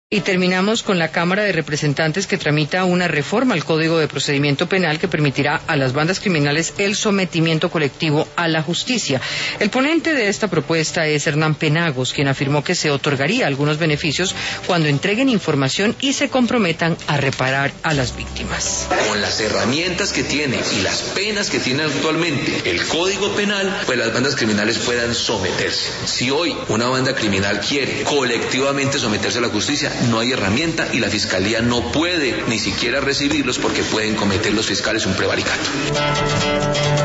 Y terminamos con la Cámara de Representantes, que tramita una reforma al Código de Procedimiento Penal que permitirá a las bandas criminales el sometimiento colectivo a la justicia. El ponente de esta propuesta es Hernán Penagos, quien afirmó que se otorgaría algunos beneficios cuando entreguen información y se comprometan a reparar a las víctimas. Con las herramientas que tiene y las penas que tiene actualmente el Código Penal, pues las bandas criminales puedan someterse. Si hoy una banda criminal quiere colectivamente someterse a la justicia, no hay herramienta y la Fiscalía no puede ni siquiera recibirlos porque pueden cometer los fiscales un prevaricato.